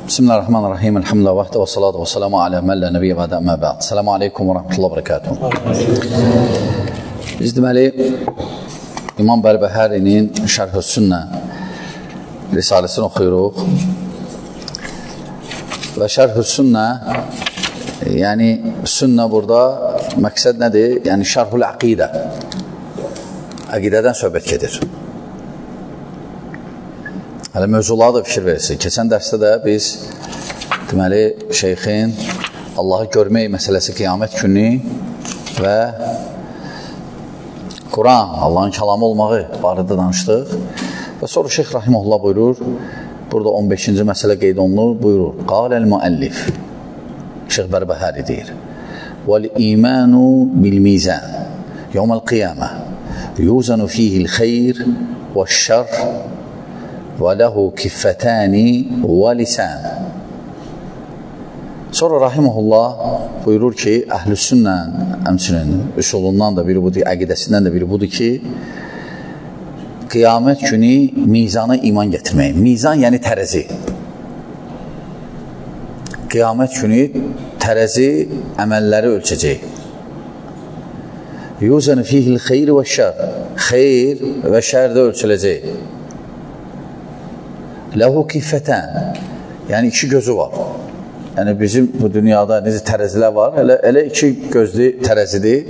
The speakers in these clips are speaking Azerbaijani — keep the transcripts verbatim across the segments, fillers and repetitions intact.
Bismillahirrahmanirrahim. Elhamdülillah vahdə və salatu və salamu alə məllə nəbiyyə və əmə bə'd. Selamu aleykum və rəhmətullah və bərəkatuhu. Biz deməli, İmam Bərbəhərinin Şərh-ü Sünnə risaləsini oxuyuruq. Və Şərh-ü Sünnə, yəni sünnə burada məqsəd nədir? Yəni Şərh-ül Əqidə. Əqidədən söhbət gedir. Hələ mövzulara da fikir verirsin. Keçən dərsdə də biz deməli şeyxin Allahı görmək məsələsi qiyamət günü və Quran, Allahın kəlamı olmağı barədə danışdıq. Və sonra Şeyx Rahimullah buyurur, burada on beşinci məsələ qeyd olunur, buyurur. Qaləl müəllif, Şeyx Bərbəhəri deyir. Vəl-imanu bil-mizan, yevməl qiyamə, yuzanu fihil xeyr və şər və ləhu kiffətəni və lisən. Sonra Rahimullah buyurur ki, əhl-i sünnə əmsinin üsulundan da biri budur, əqidəsindən də biri budur ki, qiyamət günü mizana iman gətirmək. Mizan yəni tərəzi. Qiyamət günü tərəzi əməlləri ölçəcək. Yuzanu fihil xeyr və şər. Xeyr və şər də ölçüləcək. Ləhu kiffətən, yəni iki gözü var. Yəni bizim bu dünyada necə tərəzilər var, elə, elə iki gözlü tərəzidir.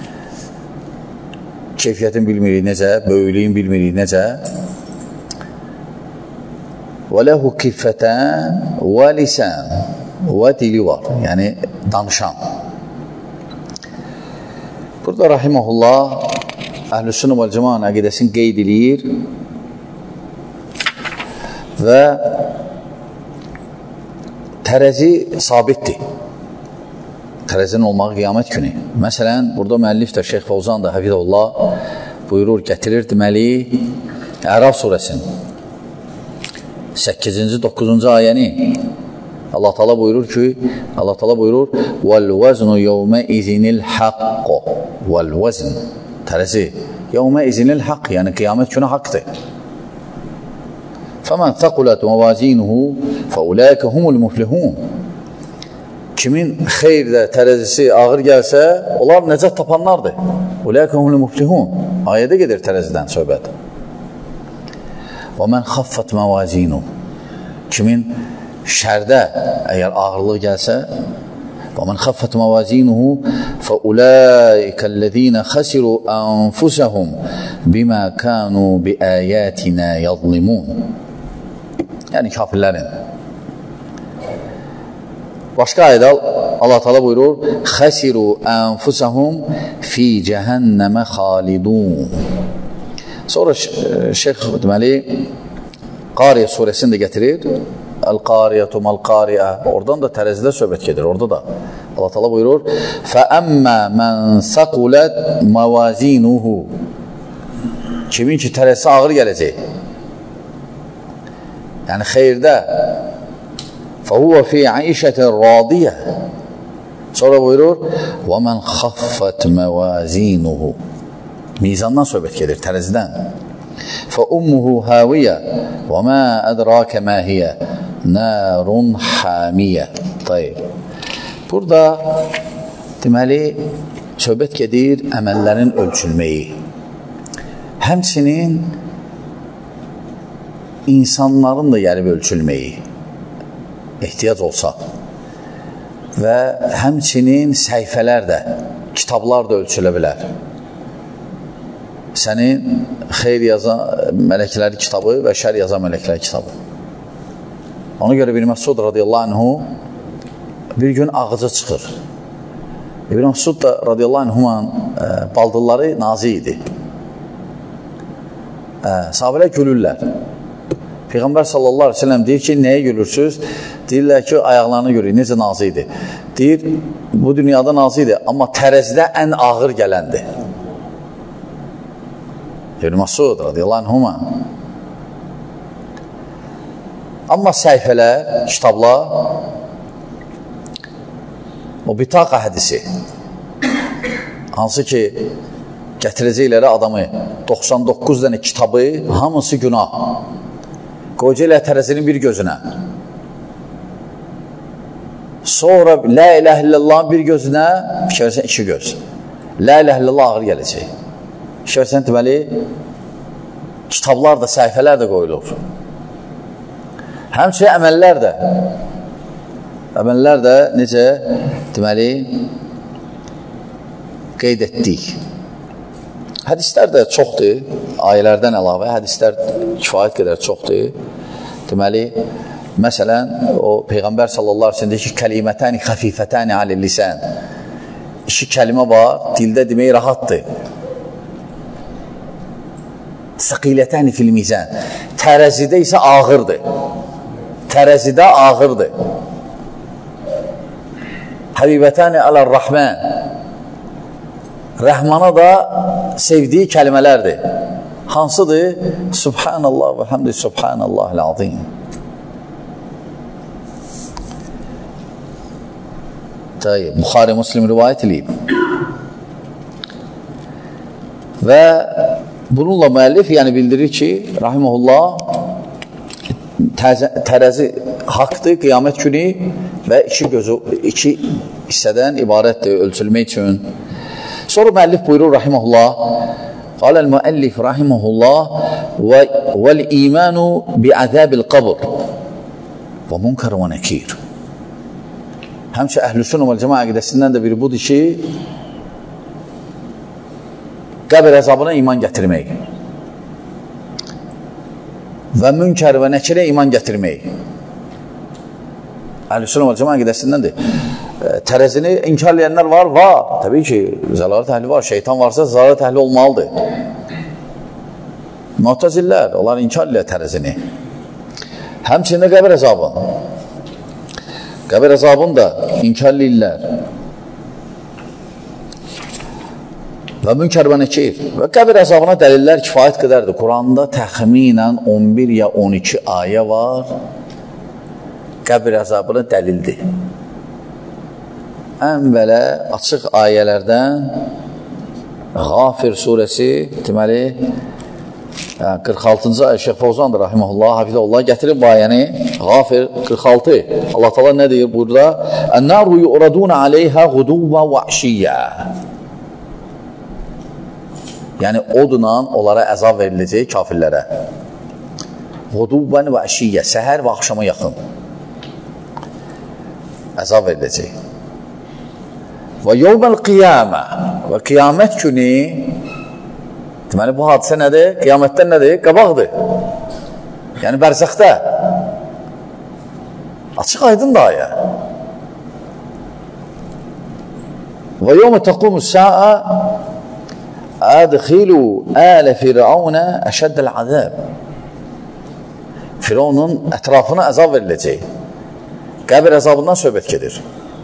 Keyfiyyətin bilmirik necə, böyüklüyün bilmirik necə. Və ləhu kiffətən və lisən, və dili var, yəni danışan. Burada Rahiməhullah Əhl-i Sünnə vəl Cəmaənin əqidəsini qeyd edir və tərəzi sabitdir. Tərəzinin olmağı qiyamət günü. Məsələn, burada müəllif də Şeyx Fəvzan da Həfizəhullah buyurur, gətirir deməli Əraf surəsinin səkkizinci doqquzuncu ayəni Allah Teala buyurur ki, Allah Teala buyurur vəl-vəznu yevmə izinil haqqo vəl-vəzn tərəzi yevmə izinil haqq, yəni qiyamət günü haqqdır. فَمَنْ ثَقُلَتْ مَوَازِينُهُ فَاُولَٰئِكَ هُمُ الْمُفْلِحُونَ. Kimin xeyirdə tərəzisi ağır gəlsə, onlar nəcət tapanlardır. اُولَٰئِكَ هُمُ الْمُفْلِحُونَ. Ayədə gedir tərəzidən söhbət. وَمَنْ خَفَّتْ مَوَازِينُهُ. Kimin şərdə əgər ağırlıq gəlsə, وَمَنْ خَفَّتْ مَوَازِينُهُ فَاُولَٰئِكَ الَّذ۪ينَ خَسِرُوا أَنفُسَهُمْ بِمَا كَانُوا بِآيَاتِنَا يَظْلِمُونَ. Yəni kafirlərin. Başqa ayədə Allah Teala buyurur: "Xəsiru anfusahum fi cəhənnəmə xalidun." Sonra Şeyx deməli Qariyə surəsini də gətirir. El-Qariyatu mal-Qariyə. Oradan da tərəzidə söhbət gedir. Orada da Allah Teala buyurur: "Fəəmmə mən saqulat mawazinuhu." Kimin ki tərəzisi ağır gələcək. Yəni xeyirdə فَهُوَ فِي عَيْشَةٍ رَاضِيَةٍ. Sonra buyurur وَمَنْ خَفَّتْ مَوَازِينُهُ. Mizandan söhbət gedir, tərəzidən. فَأُمُّهُ هَاوِيَةٌ وَمَا أَدْرَاكَ مَا هِيَ نَارٌ حَامِيَةٌ. Burada deməli söhbət gedir əməllərin ölçülməyi. Həmçinin insanların da gəlib ölçülməyi ehtiyac olsa və həmçinin səhifələr də, kitablar da ölçülə bilər. Sənin xeyr yazan mələkləri kitabı və şər yazan mələkləri kitabı. Ona görə İbn Məsud radiyallahu anhu bir gün ağaca çıxır. İbn Məsud da radiyallahu anhuman baldırları nazi idi. Sahabələr gülürlər. Peyğəmbər sallallahu aleyhi ve sellem deyir ki, nəyə gülürsünüz? Deyirlər ki, ayaqlarını görür, necə nazı idi. Deyir, bu dünyada nazı idi, amma tərəzidə ən ağır gələndir. İbn Məsud radiyallahu anhuma. Amma səhifələr, kitablar, o bitaqa hədisi, hansı ki, gətirəcəkləri adamı doxsan doqquz dənə kitabı, hamısı günah. Qoca ilə tərəzinin bir gözünə. Sonra la ilahe illallahın bir gözünə fikir versən iki göz. La ilahe illallah ağır gələcək. Fikir versən deməli kitablar da, səhifələr də qoyulur. Həmçinin əməllər də əməllər də necə deməli qeyd etdik. Hədislər də çoxdur, ayələrdən əlavə hədislər kifayət qədər çoxdur. Deməli, məsələn, o Peyğəmbər sallallahu aleyhi ve sellem deyir ki, kəlimətəni xəfifətəni alil-lisən. İki kəlimə var, dildə demək rahatdır. Səqilətəni fil-mizən. Tərəzidə isə ağırdır. Tərəzidə ağırdır. Həbibətəni alər-rəhmən. Rəhmana da sevdiyi kəlmələrdir. Hansıdır? Subhanallah və həmdü Subhanallahil-azim. Buxari Müslim rivayət edib. Və bununla müəllif yəni bildirir ki, rahimehullah, tərəzi haqdır qiyamət günü və iki gözü, iki hissədən ibarətdir ölçülmək üçün. Sonra müəllif buyurur rahimehullah, qaləl müəllif rahimehullah vəl-imanu bi'azəbil qabr və munkar və nəkir. Həmçə əhlüsünnə vəl cəmaə əqidəsindən də biri budur ki, qəbir əzabına iman gətirmək və münkər və nəkirə iman gətirmək. Əhlüsünnə vəl cəmaə əqidəsindəndir. Tərəzini inkar edənlər var, var. Təbii ki, zəlalət əhli var. Şeytan varsa zəlalət əhli olmalıdır. Mu'təzillər, onlar inkar edirlər tərəzini. Həmçində qəbir əzabını. Qəbir əzabını da inkar edirlər. Və münkər və nəkir. Və qəbir əzabına dəlillər kifayət qədərdir. Quranda təxminən on bir ya on iki ayə var. Qəbir əzabına dəlildir. Ən belə açıq ayələrdən Ğafir surəsi deməli qırx altıncı ayə Şeyx Fovzan rahimehullah hafizəhullah gətirib bu ayəni. Ğafir qırx altı. Allah Teala nə deyir burada? "En-naru yu'raduna aleyha ghuduwan və ashiyya." Yəni odla onlara əzab veriləcək kafirlərə. Ghuduwan və ashiyya, səhər və axşama yaxın əzab veriləcək. Və yevməl qiyamə, və qiyamət günü, deməli bu hadisə nədir? Qiyamətdən nədir? Qabaqdır. Yəni bərzəxdə. Açıq aydın da ayə. Və yevmə təqumus-səə ədxilu ələ firavunə əşəddəl azab. Firavunun ətrafına əzab veriləcək. Qəbir əzabından söhbət gedir.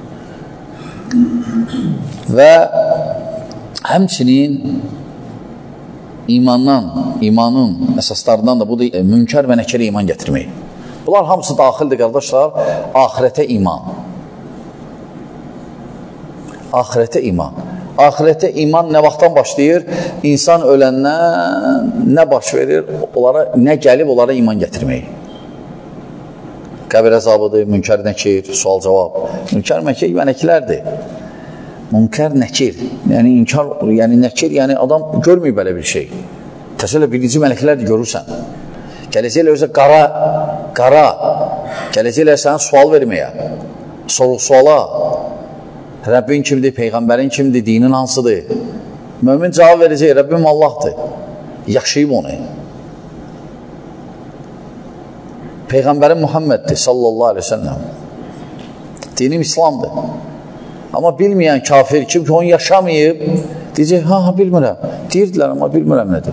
Və həmçinin imandan, imanın əsaslarından da budur, e, münkər və nəkirə iman gətirmək. Bunlar hamısı daxildir, qardaşlar, ahirətə iman. Ahirətə iman. Ahirətə iman nə vaxtdan başlayır? İnsan öləndən nə baş verir? Onlara, nə gəlib onlara iman gətirmək. Qəbir əzabıdır, münkər nəkir, sual cavab. Münkər nəkir və nəkirlərdir. Münkər nəkir, yəni inkar, yəni nəkir, yəni adam görməyib belə bir şey. Təsəvvürlə birinci mələklərdir görürsən. Gələcəklə özə qara, qara, gələcəklə sənə sual verməyə, soruq suala. Rəbbin kimdir, Peyğəmbərin kimdir, dinin hansıdır? Mömin cavab verəcək, Rəbbim Allahdır. Yaxşıyıb onu. Peyğəmbərin Muhammeddir sallallahu aleyhi ve sellem. Dinim İslamdır. Amma bilməyən kafir kim ki onu yaşamayıb, deyəcək, ha, ha, bilmirəm. Deyirdilər, amma bilmirəm nədir.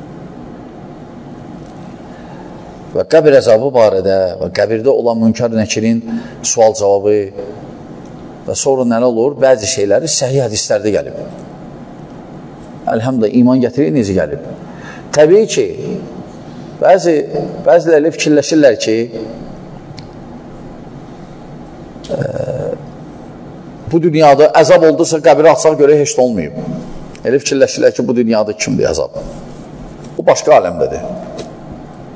Və qəbir əzabı barədə və qəbirdə olan münkar nəkirin sual cavabı və sonra nə olur? Bəzi şeyləri səhih hədislərdə gəlib. Əlhamdülillah, iman gətirir, necə gəlib? Təbii ki, bəzi, bəziləri fikirləşirlər ki, e, bu dünyada əzab oldursa qəbiri açsaq görə heç də olmayıb. Elə fikirləşirlər ki, bu dünyada kimdir əzab? O başqa aləmdədir.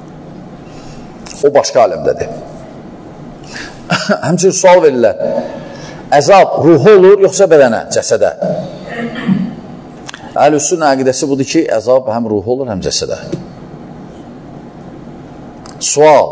O başqa aləmdədir. Həmçinin sual verirlər. əzab ruhu olur, yoxsa bədənə, cəsədə? Əhl-i-Sünnə əqidəsi budur ki, əzab həm ruhu olur, həm cəsədə. Sual.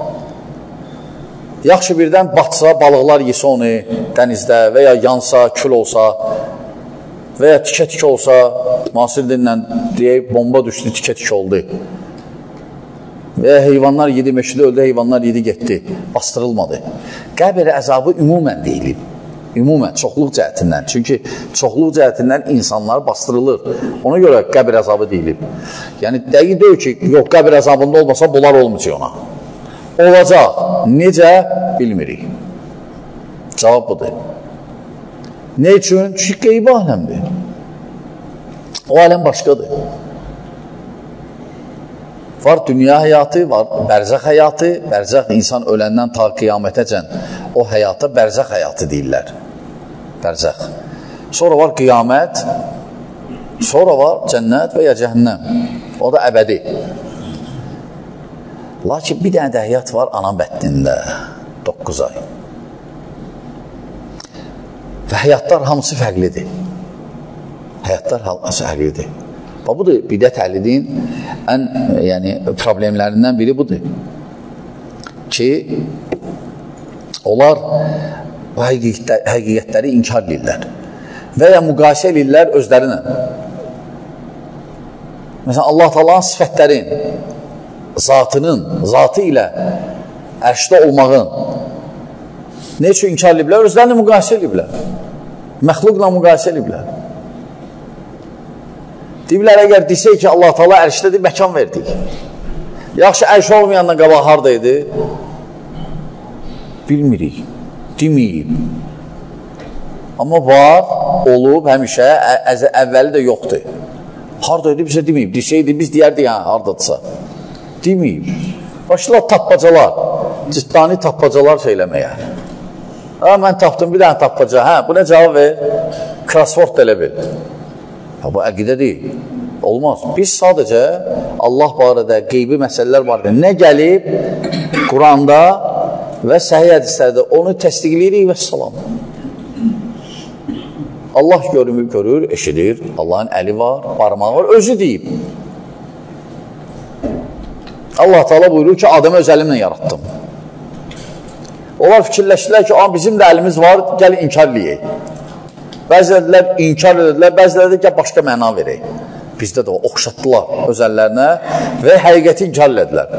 Yaxşı birdən batsa, balıqlar yesə onu dənizdə və ya yansa, kül olsa və ya tikə-tikə olsa, müasir dillə deyək, bomba düşdü, tikə-tikə oldu. Və ya heyvanlar yedi, meşədə öldü, heyvanlar yedi, getdi, bastırılmadı. Qəbir əzabı ümumən deyilib. Ümumən, çoxluq cəhətindən. Çünki çoxluq cəhətindən insanlar bastırılır. Ona görə qəbir əzabı deyilib. Yəni, dəqiq deyil ki, yox, qəbir əzabında olmasa, bunlar olmayacaq ona. Olacaq. Necə? Bilmirik. Cavab budur. Ne üçün? Çünki qeybi aləmdir. O aləm başqadır. Var dünya həyatı, var bərzəx həyatı. Bərzəx insan öləndən ta qiyamətəcən o həyata bərzəx həyatı deyirlər. Bərzəx. Sonra var qiyamət, sonra var cənnət və ya cəhənnəm. O da əbədi. Lakin bir dənə də həyat var ana bətnində, doqquz ay. Və həyatlar hamısı fərqlidir. Həyatlar hamısı fərqlidir. Və budur, bidət əhlinin ən yəni, problemlərindən biri budur. Ki, onlar həqiqətləri inkar edirlər. Və ya müqayisə edirlər özlərinə. Məsələn, Allah Taala'nın sifətlərin, zatının, zatı ilə ərşdə olmağın ne üçün inkar ediblər? Özlərini müqayisə ediblər. Məxluqla müqayisə ediblər. Deyiblər, əgər desək ki, Allah Taala ərşdədir, məkan verdik. Yaxşı, ərş olmayandan qabaq haradaydı? Bilmirik, deməyib. Amma var, olub, həmişə, əvvəli də yoxdur. Haradaydı, bizə deməyib. Desəydi, biz deyərdik, hə, haradadırsa. Deməyib. Başlar tappacalar, ciddi tappacalar söyləməyə. Ha, mən tapdım bir dənə tappaca. Hə, bu nə cavab ver? Crossword elə bil. Ha, bu əqidə deyil. Olmaz. Biz sadəcə Allah barədə qeybi məsələlər barədə nə gəlib Quranda və səhih hədislərdə onu təsdiqləyirik və salam. Allah görümü görür, eşidir. Allahın əli var, barmağı var, özü deyib. Allah Teala buyurur ki, Adəmə öz əlimlə yaratdım. Onlar fikirləşdilər ki, bizim də əlimiz var, gəl inkar eləyək. Bəzilər inkar edilər, bəzilər də gəl başqa məna verək. Bizdə də o, oxşatdılar öz əllərinə və həqiqəti inkar edilər.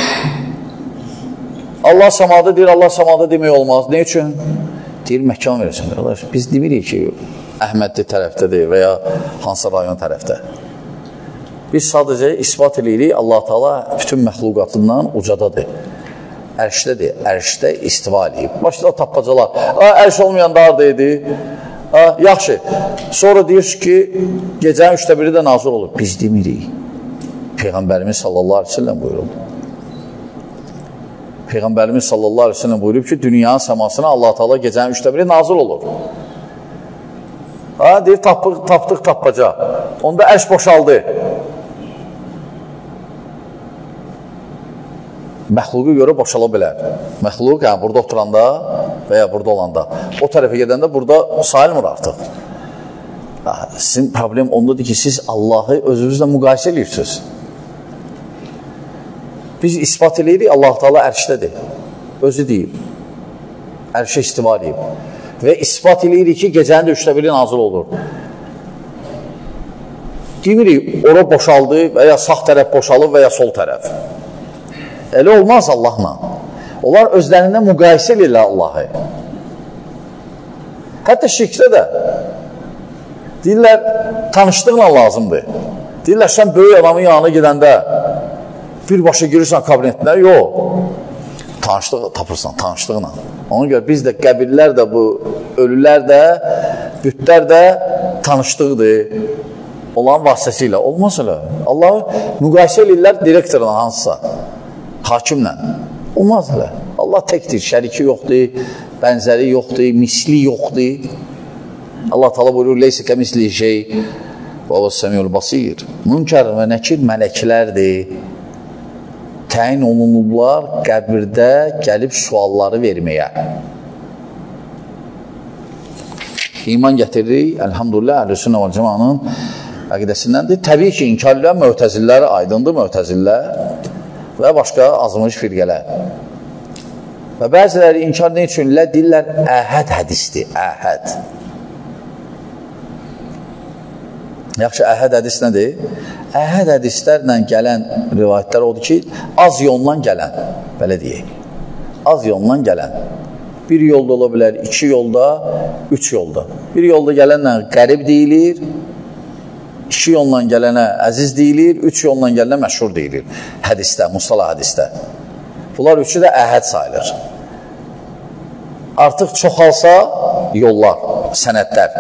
Allah samada deyir, Allah samada demək olmaz. Ne üçün? Deyir, məkan verəsən. Biz demirik ki, Əhmədli tərəfdədir və ya hansı rayon tərəfdə. Biz sadəcə ispat edirik, Allah Teala bütün məxluqatından ucadadır. Ərşdədir, ərşdə istiva eləyib. Başda tappacalar, ərş olmayan da haradaydı? Yaxşı, sonra deyir ki, gecənin üçdə biri də nazil olur. Biz demirik. Peyğəmbərimiz sallallahu aleyhi ve sellem buyurub. Peyğəmbərimiz sallallahu aleyhi ve sellem buyurub ki, dünyanın səmasına Allah Teala gecənin üçdə biri nazil olur. Ha, deyir, tapdıq, tapdıq tappaca. Onda ərş boşaldı. Məxluqu görə boşala bilər. Məxluq, yəni burada oturanda və ya burada olanda, o tərəfə gedəndə burada sayılmır artıq. Sizin problem ondadır ki, siz Allahı özünüzlə müqayisə edirsiniz. Biz ispat edirik, Allah Teala ərşdədir. Özü deyib. Ərşə istiva edib. Və ispat edirik ki, gecənin də üçdə biri nazil olur. Demirik, ora boşaldı və ya sağ tərəf boşalıb və ya sol tərəf. Elə olmaz Allahla. Onlar özlərindən müqayisə edirlər Allahı. Hətta şirkdə də deyirlər, tanışlıqla lazımdır. Deyirlər, sən böyük adamın yanına gedəndə birbaşa girirsən kabinetlər, yox. Tanışlıq tapırsan, tanışlıqla. Ona görə biz də qəbirlər də, bu ölülər də, bütlər də tanışlıqdır. Olan vasitəsilə. Olmaz elə. Allahı müqayisə edirlər direktorla hansısa. Hakimlə. Olmaz elə. Allah təkdir, şəriki yoxdur, bənzəri yoxdur, misli yoxdur. Allah Teala buyurur, leysə kəmisli şey və o səmiyul basir. Münkər və nəkir mələklərdir. Təyin olunublar qəbirdə gəlib sualları verməyə. iman gətiririk, əlhamdülillah, Əhlüsünnə vəl Cəmaənin əqidəsindəndir. Təbii ki, inkarlılar mötəzillər, aydındır mötəzillər və başqa azmış firqələr. Və bəziləri inkar nə üçünlər? Deyirlər, əhəd hədisdir, əhəd. Yaxşı, əhəd hədis nədir? Əhəd hədislərlə gələn rivayətlər odur ki, az yoldan gələn, belə deyək, az yoldan gələn. Bir yolda ola bilər, iki yolda, üç yolda. Bir yolda gələnlə qərib deyilir, iki yolla gələnə əziz deyilir, üç yolla gələnə məşhur deyilir hədisdə, mustalah hədisdə. Bunlar üçü də əhəd sayılır. Artıq çoxalsa yollar, sənədlər.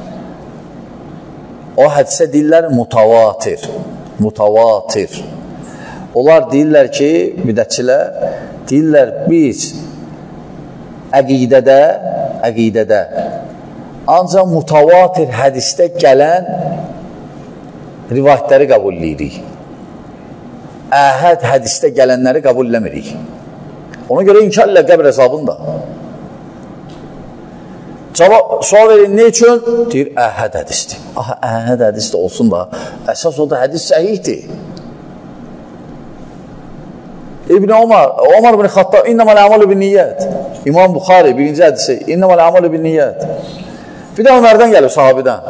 O hədisə deyirlər mutavatir, mutavatir. Onlar deyirlər ki, bidətçilər, deyirlər biz əqidədə, əqidədə ancaq mutavatir hədisdə gələn rivayətləri qəbul edirik. Əhəd hədisdə gələnləri qəbul eləmirik. Ona görə inkar ilə qəbr əzabında. Cavab, sual verin, ne üçün? Deyir, əhəd hədisdir. Aha, əhəd hədisdir olsun da, əsas o da hədis səhihdir. İbn Omar, Omar ibn Xattab, innəməl əmalu bin niyyət. İmam Buxari, birinci hədisi, innəməl əmalu bin niyyət. Bir də Ömərdən gəlir, sahabidən.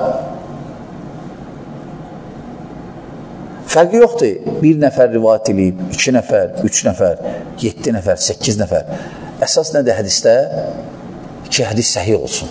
Fərqi yoxdur. Bir nəfər rivayət edib, iki nəfər, üç nəfər, yeddi nəfər, səkkiz nəfər. Əsas nədir hədisdə? Ki, hədis səhih olsun.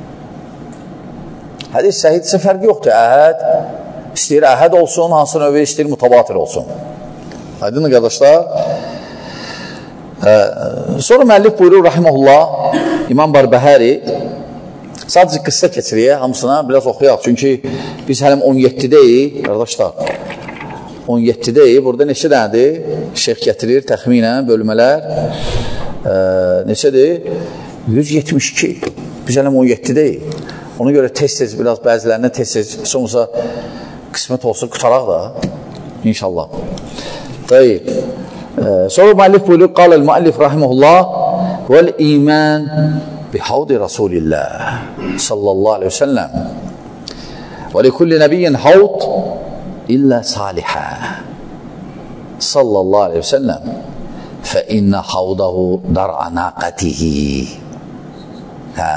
Hədis səhihdirsə fərqi yoxdur. Əhəd, istəyir əhəd olsun, hansı növü istəyir mutabatir olsun. Aydınlı qardaşlar. Ee, sonra müəllif buyurur, rahiməhullah, İmam Barbəhəri, sadəcə qıssa keçiriyə, hamısına biraz oxuyaq. Çünki biz hələm on yeddidəyik, qardaşlar. on yeddidəyik. Burada neçə dənədir? Şeyx gətirir, təxminən, bölmələr. Ee, neçədir? yüz yetmiş iki. Biz hələm on yeddidəyik. Ona görə tez-tez, biraz bəzilərinə tez-tez, sonrasa qismət olsa qutaraq da, inşallah. Tayyib. Sonra müəllif buyurur, qalil müəllif rahiməhullah vəl iman bihawdi Rasulillah sallallahu aleyhi ve sellem və likulli nəbiyyin havd illə salihə sallallahu aleyhi ve sellem fə innə havdahu dar'anaqatihi. Hə.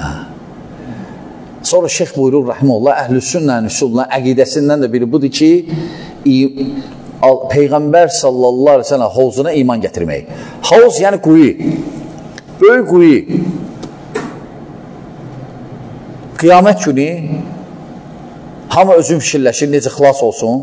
Sonra şeyx buyurur, rahiməhullah, əhlüsünnə üsuluna əqidəsindən də biri budur ki, Peyğəmbər sallallahu aleyhi ve sellem havzuna iman gətirmək. Havz yəni quyu, böyük quyu. Qiyamət günü hamı özün fikirləşir, necə xilas olsun.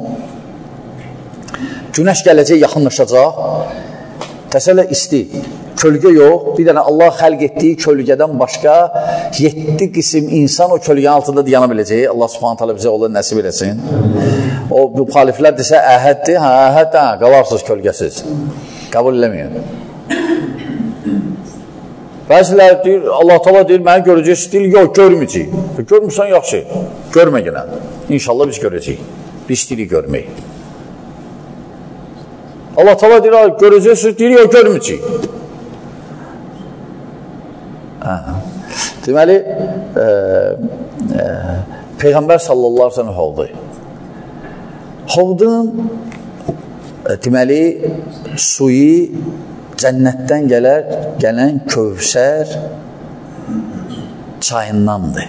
Günəş gələcək, yaxınlaşacaq. Təsəllə isti, kölgə yox. Bir dənə Allah xəlq etdiyi kölgədən başqa yeddi qism insan o kölgənin altında diyana biləcək. Allah subhanət hələ bizə onu nəsib eləsin. O, bu xaliflər desə əhəddir, hə, əhəd, hə, qalarsınız kölgəsiz. Qəbul eləməyin. Bəzilər deyir, Allah təala deyir, məni görəcəksiniz, deyir, yox, görməyəcək. Görmürsən, yaxşı, görmə gələn. İnşallah biz görəcəyik. Biz istəyirik görmək. Allah təala deyir, görəcəksiniz, deyir, yox, görməyəcək. Hə. Deməli, e, e, Peyğəmbər sallallahu aleyhi ve sellem oldu. Hovdun e, deməli suyu cənnətdən gələr, gələn Kövsər çayındandır.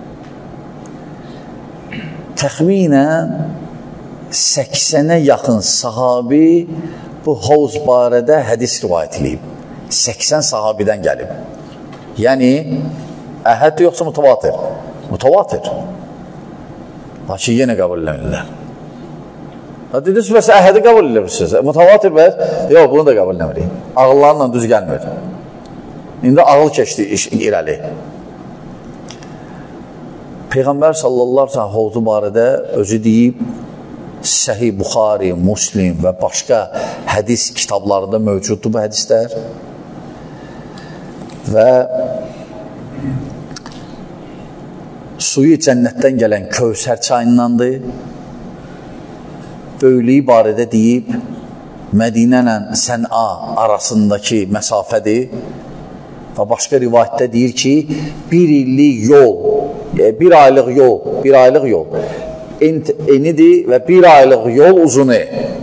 Təxminən səksənə yaxın sahabi bu hovz barədə hədis rivayət edib. səksən sahabidən gəlib. Yəni, əhəd yoxsa mutavatir? Mutavatir. Lakin yenə qəbul eləmirlər. Dediniz, bəs əhədi qəbul eləmirsiniz. Mutavatir bəs? Yox, bunu da qəbul eləmirik. Ağıllarla düz gəlmir. İndi ağıl keçdi iş irəli. Peyğəmbər sallallahu aleyhi ve sellem hovzu barədə özü deyib, Səhih Buxari, Muslim və başqa hədis kitablarında mövcuddur bu hədislər. Və suyu cənnətdən gələn Kövsər çayındandır. Böyüklüyü barədə deyib, Mədinə ilə Sən'a arasındakı məsafədir və başqa rivayətdə deyir ki, bir illik yol e, bir aylıq yol, bir aylıq yol enidir və bir aylıq yol uzunu.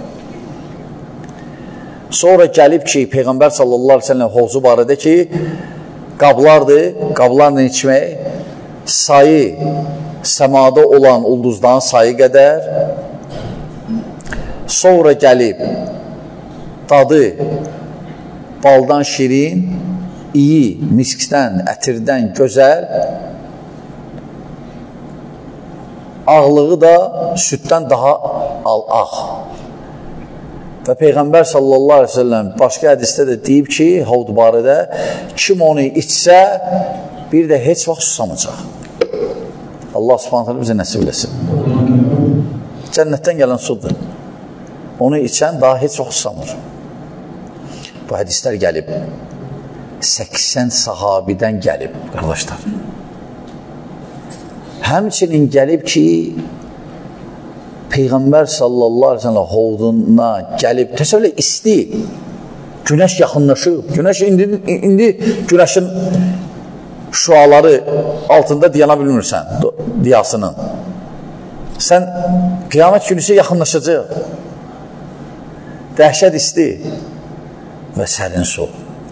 Sonra gəlib ki, Peyğəmbər sallallahu aleyhi ve sellem hovuzu barədə ki, qablardır, qablarla içmək, sayı, səmada olan ulduzdan sayı qədər, sonra gəlib, dadı, baldan şirin, iyi, miskdən, ətirdən gözəl, ağlığı da süddən daha ağ. Və Peyğəmbər sallallahu aleyhi ve sellem başqa hədisdə də deyib ki, havd barədə, kim onu içsə, bir də heç vaxt susamayacaq. Allah subhanət hələ bizə nəsib eləsin. Cənnətdən gələn sudur. Onu içən daha heç vaxt susamır. Bu hədislər gəlib. səksən sahabidən gəlib, qardaşlar. Həmçinin gəlib ki, Peyğəmbər sallallahu aleyhi ve sellem hovduna gəlib, təsəvvürlə isti, günəş yaxınlaşıb, günəş indi, indi günəşin şüaları altında diyana bilmirsən, diyasının. Sən qiyamət günüsə yaxınlaşacaq, dəhşət isti və sərin su.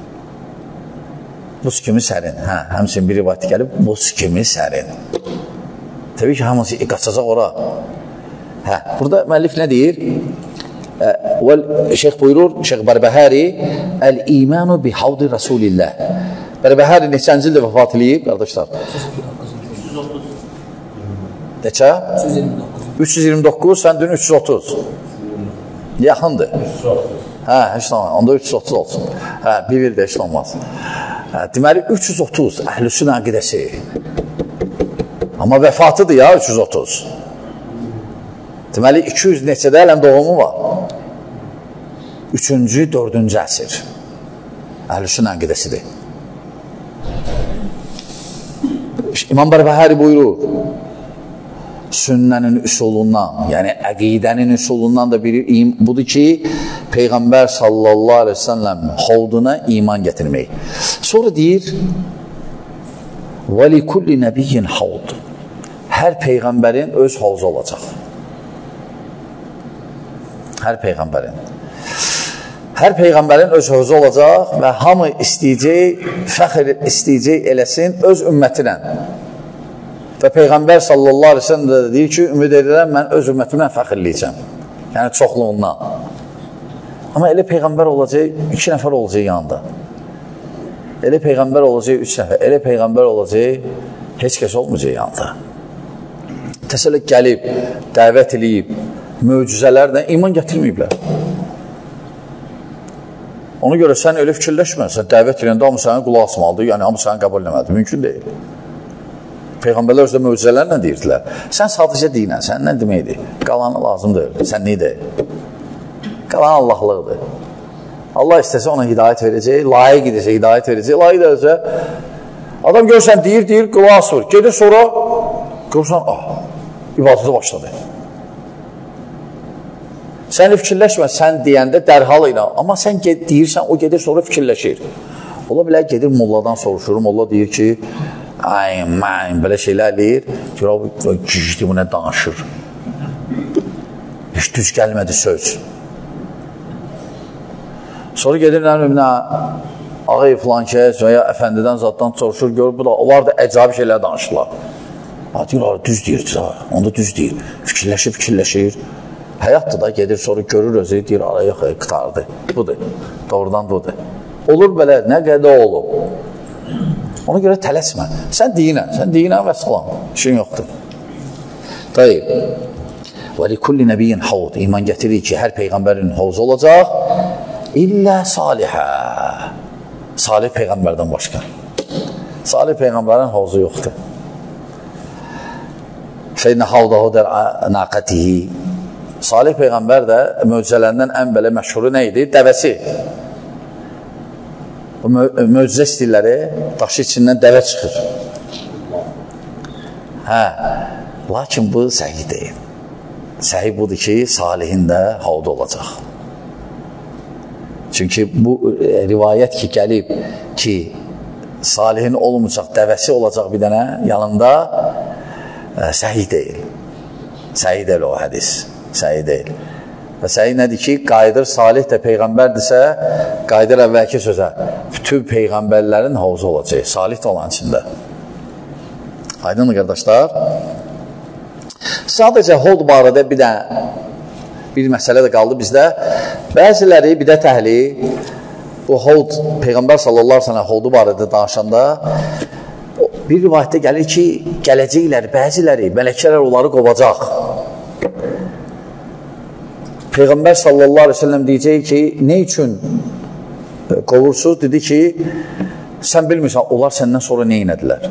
Buz kimi sərin, hə, həmçinin bir rivayət gəlib, buz kimi sərin. Təbii ki, hamısı qaçacaq ora. Hə, burada müəllif nə deyir? Şeyx buyurur, Şeyx Bərbəhəri, Əl-İmanu bi havdi Rasulillah. Bərbəhəri neçənci ildə vəfat eləyib, qardaşlar? Neçə? üç yüz iyirmi doqquz, sən dün üç yüz otuz. Yaxındır. Hə, heç olmaz. Onda üç yüz otuz olsun. Hə, bir ildə heç olmaz. Hə, deməli, üç yüz otuz Əhl-i əqidəsi. Amma vəfatıdır ya üç yüz otuz. Deməli, iki yüz neçədə ələn doğumu var. Üçüncü, dördüncü əsr. Əhl-i əqidəsidir. İmam Bərbəhəri buyurur, sünnənin üsulundan, yəni əqidənin üsulundan da biri budur ki, Peyğəmbər sallallahu aleyhi ve sellem hovduna iman gətirmək. Sonra deyir, وَلِكُلِّ نَبِيِّنْ حَوْدٌ. Hər Peyğəmbərin öz hovuzu olacaq. Hər Peyğəmbərin. Hər Peyğəmbərin öz hovuzu olacaq və hamı istəyəcək, fəxr istəyəcək eləsin öz ümmətinə. Və Peyğəmbər sallallahu aleyhi ve sellem də deyir ki, ümid edirəm, mən öz ümmətimlə fəxirləyəcəm. Yəni, çoxluğundan. Amma elə Peyğəmbər olacaq, iki nəfər olacaq yanında. Elə Peyğəmbər olacaq, üç nəfər. Elə Peyğəmbər olacaq, heç kəs olmayacaq yanında. Təsəllə gəlib, dəvət eləyib, möcüzələrlə iman gətirməyiblər. Ona görə sən elə fikirləşmə, sən dəvət eləyəndə hamı sənə qulaq asmalıdır, yəni hamı sənə qəbul eləməlidir. Mümkün deyil. Peyğəmbərlər özdə möcüzələrlə deyirdilər. Sən sadəcə deyilən, sən nə deməkdir? Qalanı lazımdır, sən neydir? Qalan Allahlıqdır. Allah istəsə ona hidayət verəcək, layiq edəcək, hidayət verəcək, layiq edəcək. Adam görsən, deyir, deyir, qulaq asır. Gedir sonra, görsən, ah, ibadətə başladı. Sən fikirləşmə, sən deyəndə dərhal ilə, amma sən deyirsən, o gedir sonra fikirləşir. Ola bilər, gedir molladan soruşur, molla deyir ki, ay, mən, belə şeylər eləyir, ki, o gicdi bu nə danışır. Heç düz gəlmədi söz. Sonra gedir, nə ağay filan kəs və ya əfəndidən zaddan soruşur, görür, bu da, onlar da əcabi şeylər danışırlar. Ha, deyir, düz deyir, onda düz deyir. Fikirləşir, fikirləşir. Həyatdır da, gedir, sonra görür özü, deyir, ara yox, qıtardı. Budur, doğrudan budur. Olur belə, nə qədər olub. Ona görə tələsmə. Sən deyinən, sən deyinən və salam. İşin yoxdur. Tayyib. وَلِكُلِّ نَبِيِّنْ حَوْدٍ. İman gətirir ki, hər Peyğəmbərin hovuzu olacaq. İllə salihə. Salih Peyğəmbərdən başqa. Salih Peyğəmbərin hovuzu yoxdur. فَإِنَّ حَوْدَهُ دَرْ نَاقَتِهِ. Salih Peyğəmbər də möcüzələrindən ən belə məşhuru nə idi? Dəvəsi. Möcüzə istilləri, daşı içindən dəvə çıxır. Hə, lakin bu səhih deyil. Səhih budur ki, Salihin də havda olacaq. Çünki bu rivayət ki, gəlib ki, Salihin olmayacaq, dəvəsi olacaq bir dənə yanında, səhih deyil. Səhih deyil o hədis. Səhih deyil. Və səhih nədir ki, qayıdır Salih də Peyğəmbərdirsə, qayıdır əvvəlki sözə. Bütün Peyğəmbərlərin havuzu olacaq. Salih də olan içində. Aydın qardaşlar. Sadəcə hovd barədə bir də bir məsələ də qaldı bizdə. Bəziləri bidət əhli bu hovd, Peyğəmbər sallallahu aleyhi ve sellem hovdu barədə danışanda bir rivayətdə gəlir ki, gələcəklər, bəziləri, mələkələr onları qovacaq. Peyğəmbər sallallahu aleyhi ve sellem deyəcək ki, nə üçün qovursuz? Dedi ki, sən bilmirsən, onlar səndən sonra nə inədilər?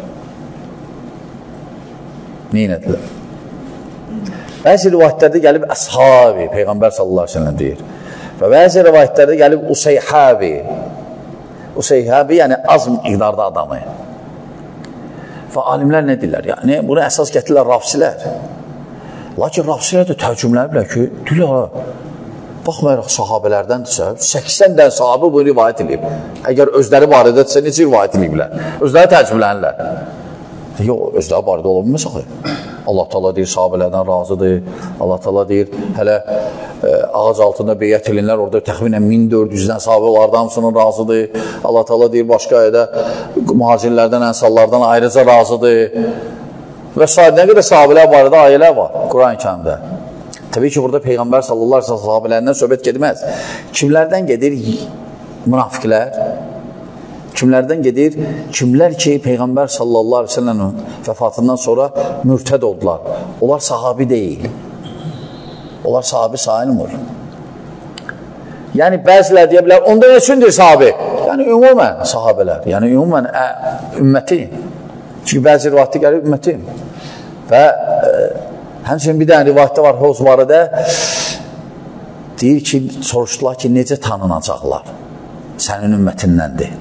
Nə inədilər? Bəzi rivayətlərdə gəlib əshabi, Peyğəmbər sallallahu aleyhi ve sellem deyir. Və bəzi rivayətlərdə gəlib useyhabi. Useyhabi, yəni az miqdarda adamı. Və alimlər nə deyirlər? Yəni, buna əsas gətirirlər rafsilər. Lakin rafsilər də tərcümlər bilər ki, deyirlər, baxmayaraq sahabələrdəndirsə, səksən dən sahabı bunu rivayət edib. Əgər özləri barədədirsə, necə rivayət ediblər? Özləri tərcümlənirlər. Yox, özləri barədə ola bilməz axı. Allah Teala deyir, sahabələrdən razıdır. Allah Teala deyir, hələ e, ağac altında beyyət elinlər, orada təxminən min dörd yüzdən sahabə olardı, hamısının razıdır. Allah Teala deyir, başqa ayədə mühacirlərdən, ənsallardan ayrıca razıdır. Və s. Nə qədər sahabələr barədə ayələr var Quran-ı Kərimdə. Təbii ki, burada Peyğəmbər sallallahu aleyhi ve sellem sahabələrindən söhbət gedməz. Kimlərdən gedir? Münafiqlər. Kimlərdən gedir? Kimlər ki, Peyğəmbər sallallahu aleyhi ve sellem'in vəfatından sonra mürtəd oldular. Onlar sahabi deyil. Onlar sahabi sayılmır. Yəni, bəzilər deyə bilər, onda nə üçündür sahabi? Yəni, ümumən sahabələr. Yəni, ümumən ə, ümməti. Çünki bəzi rivayətdə gəlir ümməti. Və ə, həmçinin bir dənə rivayətdə var, Hovz barədə deyir ki, soruşdular ki, necə tanınacaqlar? Sənin ümmətindəndir.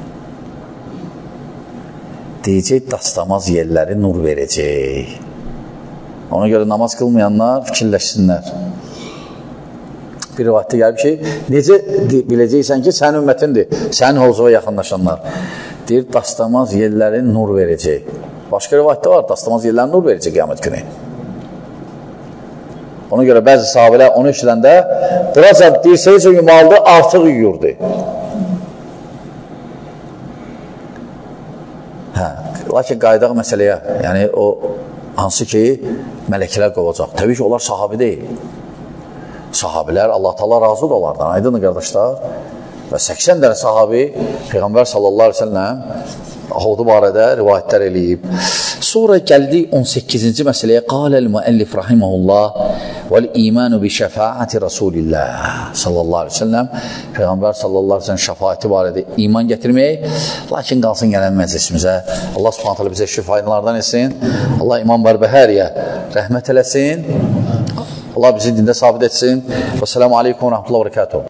Deyəcək, dastamaz yerləri nur verəcək. Ona görə namaz qılmayanlar fikirləşsinlər. Bir rivayətdə gəlib ki, necə biləcəksən ki, sənin ümmətindir, sənin hovzuva yaxınlaşanlar. Deyir, dastamaz yerləri nur verəcək. Başqa rivayətdə var, dastamaz yerləri nur verəcək qiyamət günü. Ona görə bəzi sahabələr onu işləndə, buraca dirsəyici yumaldı, artıq yuyurdu. Hə, lakin qaydaq məsələyə, yəni o hansı ki, mələkələr qovacaq. Təbii ki, onlar sahabi deyil. Sahabilər, Allah Teala razıdır onlardan, aydındır qardaşlar. Və səksən dənə sahabi Peyğəmbər sallallahu aleyhi ve sellem hovdu barədə rivayətlər eləyib. Sonra gəldi on səkkizinci məsələyə. Qaləl müəllif rahiməhullah vəl-imanu bi şəfaəti Rasulillah sallallahu aleyhi ve sellem. Peyğəmbər sallallahu aleyhi ve sellem şəfaəti barədə iman gətirmək. Lakin qalsın gələn məclisimizə. Allah subhanət hələ bizə şifayınlardan etsin. Allah İmam Bərbəhəriyə rəhmət eləsin. Allah bizi dində sabit etsin. Və selamu aleykum və rəhmətullah və bərəkatuhu.